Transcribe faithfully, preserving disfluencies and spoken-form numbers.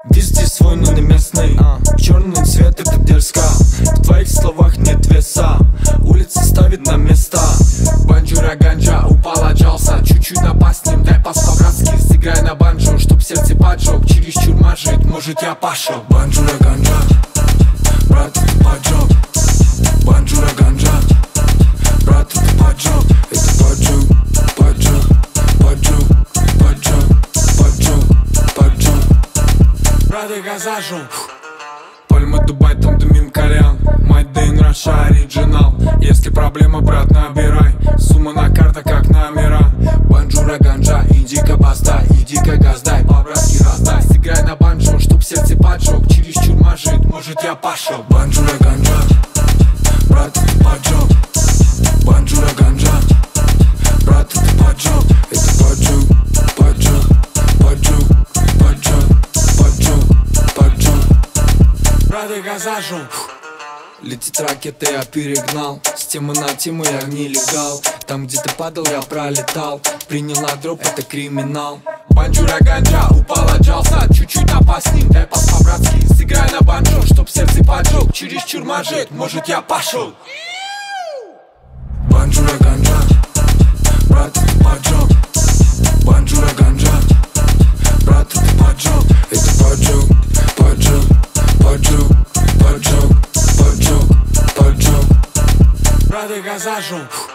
Везде свой, но не местный. Черный цвет, это дерзко. В твоих словах нет веса. Улица ставит на место. Банджура ганджа, упал, отжался. Чуть-чуть напасть с ним, дай пас по-братски. Сыграй на банджо, чтоб сердце поджег. Чересчур мажет, может я пошел. Банджура ганджа, брат, ты поджег. Банджура ганджа, брат, ты поджег. Это поджег, поджег, поджег, поджег, поджег, поджег. Брат, я зажег. Пальма, Дубай, там дымим кальян. Made in Russia, оригинал. Если проблема, брат, набирай. Сумма на картах, как номера. Банджура ганджа, иди-ка баста, иди-ка газдай, по-братски раздай. Сыграй на банджо, чтоб сердце поджег. Чересчур мажет, может я пошел. Банджура ганджа, брат, ты поджег. Банджура ганджа, брат, ты поджег. Это поджег, поджег, поджег, поджег, поджег, поджег. Брат, я зажег. Летит ракета, я перегнал. С темы на тему я не легал. Там, где ты падал, я пролетал. Приняла дроп, это криминал. Банджура ганджа, упал, отжался. Чуть-чуть напасть с ним, дай пас по-братски. Сыграй на банджо, чтоб сердце поджег. Чересчур мажет, может я пошел. Банджура ганджа, брат, ты поджег. Банджура ганджа, брат, ты поджег. Это поджег, поджег, поджег, поджег, поджег, поджег. Брат, я зажег.